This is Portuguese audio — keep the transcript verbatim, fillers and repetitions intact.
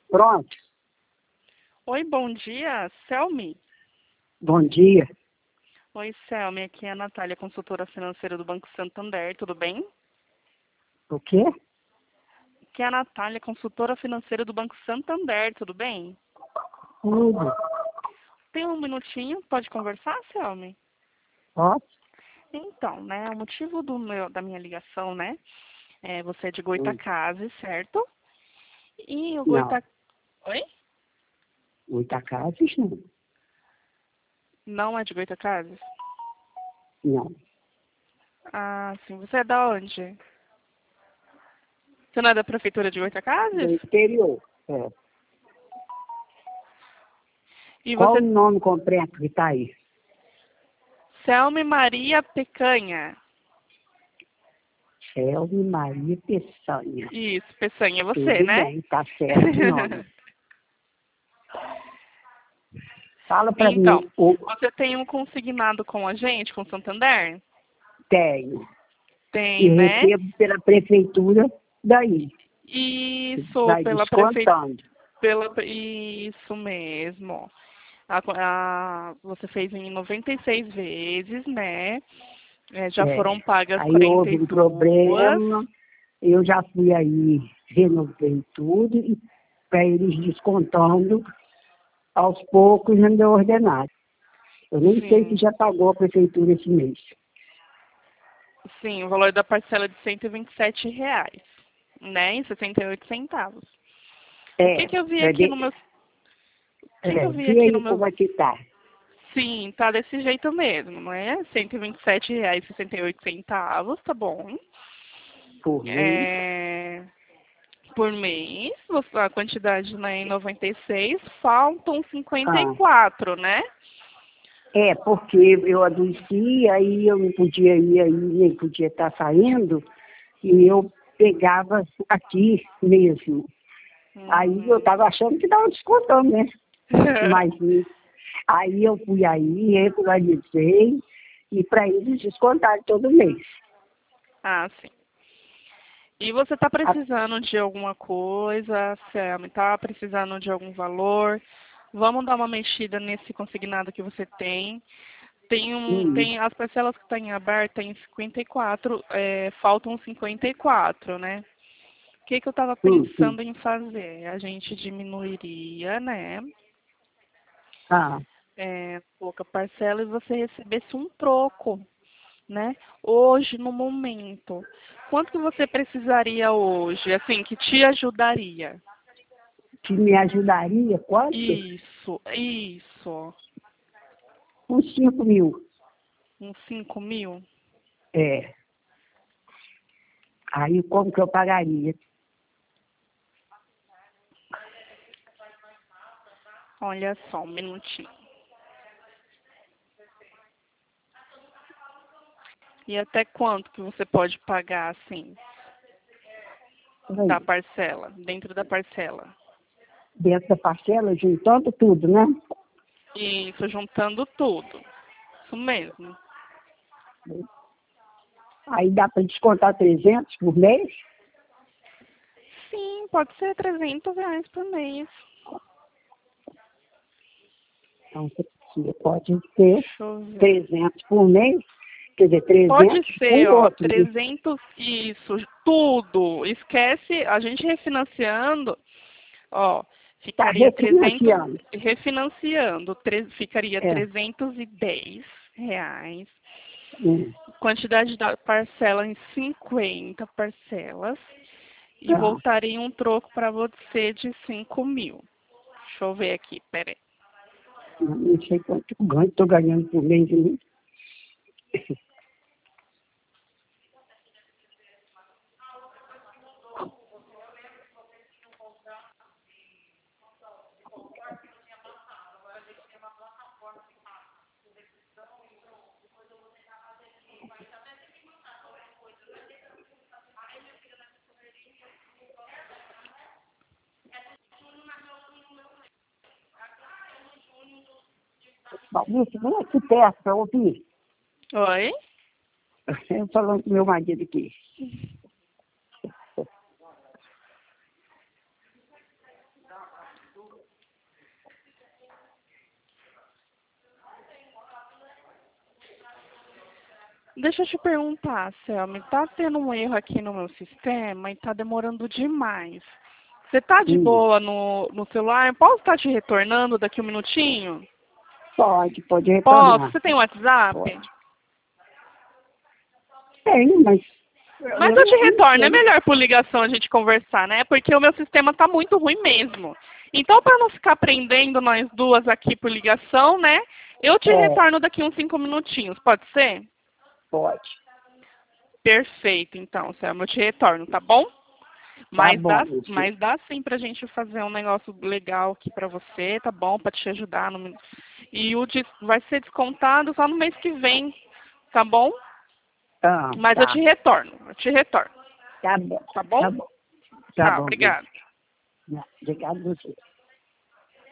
Pronto. Oi, bom dia, Selmi. Bom dia. Oi, Selmi, aqui é a Natália, consultora financeira do Banco Santander, tudo bem? O quê? Aqui é a Natália, consultora financeira do Banco Santander, tudo bem? Tudo. Tem um minutinho, pode conversar, Selmi? Posso? Então, né, o motivo do meu, da minha ligação, né, é você é de Hum. Goitacazes, certo? E o Não. Goita... Oi? Goitacazes, não. Não é de Goitacazes? Não. Ah, sim, você é da onde? Você não é da prefeitura de Do Goitacazes? interior. É. E Qual você... o nome completo que tá aí? Selmi Maria Pecanha. Selvi Maria Peçanha. Isso, Peçanha, é você, Tudo né? bem, tá certo o nome. Fala pra Então, mim. O você tem um consignado com a gente, com o Santander? tenho. E Tem, né? recebo pela prefeitura daí. Isso, Vai pela prefeitura. descontando. Pela, isso mesmo. A, a, você fez em noventa e seis vezes, né? É, já É. foram pagas Aí quarenta houve e um duas. problema. Eu já fui aí, renovei tudo, e para eles descontando aos poucos no meu ordenado. Eu nem sei se Sim, já pagou a prefeitura esse mês. sim, o valor da parcela é de cento e vinte e sete reais, né? E sessenta e oito centavos. O que É, que eu vi pra aqui de, no meu... O que que é, eu vi vê aqui no aí meu... como é que tá. Sim, tá desse jeito mesmo, não é? cento e vinte e sete reais e sessenta e oito centavos, tá bom? Por mês. É, por mês, a quantidade, né, em noventa e seis, faltam cinquenta e Ah, quatro, né? é, porque eu adoeci, aí eu não podia ir aí, nem podia estar saindo, e eu pegava aqui mesmo. Aí eu Uhum. estava achando que estava descontando, né? Mas aí eu fui aí, regularizei, e para eles descontarem todo mês. Ah, sim. E você tá A- precisando de alguma coisa, Selma? Tá precisando de algum valor? Vamos dar uma mexida nesse consignado que você tem. Tem, um, hum, tem as parcelas que estão em aberto em cinquenta e quatro, é, faltam cinquenta e quatro, né? O que, que eu estava hum, hum. pensando em fazer? A gente diminuiria, né? Ah, É, pouca parcela e você recebesse um troco, né? Hoje, no momento. Quanto que você precisaria hoje, assim, que te ajudaria? que me ajudaria, quanto? Isso, isso. Uns cinco mil. Uns cinco mil? É. Aí como que eu pagaria? Olha só, um minutinho. E até quanto que você pode pagar, assim, da Aí, parcela, dentro da parcela? dentro da parcela, juntando tudo, né? Isso, juntando tudo. Isso mesmo. Aí dá para descontar trezentos por mês? Sim, pode ser trezentos reais por mês. Então você pode ter Deixa eu ver. trezentos por mês, quer dizer, Pode trezentos por ser, ó, outro. trezentos, isso, tudo. Esquece, a gente refinanciando, ó, Está ficaria trezentos, refinanciando. refinanciando, tre, ficaria É. trezentos e dez reais. Hum. Quantidade da parcela em cinquenta parcelas. E Tá. voltaria um troco para você de cinco mil. Deixa eu ver aqui, peraí. Não sei quanto eu ganho, estou ganhando por mês. Né? Maurício, vem aqui perto para ouvir. Oi? Eu falando com meu marido aqui. Deixa eu te perguntar, Selma, tá tendo um erro aqui no meu sistema e tá demorando demais. Você tá de Hum, boa no, no celular? Eu posso estar te retornando daqui um minutinho? pode, pode Posso? retornar. Você tem WhatsApp? Pode. Tenho, mas Mas eu eu te não retorno, é sei. melhor por ligação a gente conversar, né? Porque o meu sistema tá muito ruim mesmo. Então, para não ficar prendendo nós duas aqui por ligação, né? Eu te É, retorno daqui uns cinco minutinhos, pode ser? pode. Perfeito, então, Selma, eu te retorno, tá bom? Tá Mas bom, dá, meu filho. mas dá sim pra gente fazer um negócio legal aqui pra você, tá bom? Pra te ajudar. No... E o des... vai ser descontado só no mês que vem, tá bom? Ah, Mas eu te tá. retorno, eu te retorno, Tá bom. tá bom? Tá bom. Tá Tá, bom, meu obrigada. filho. Obrigado a você.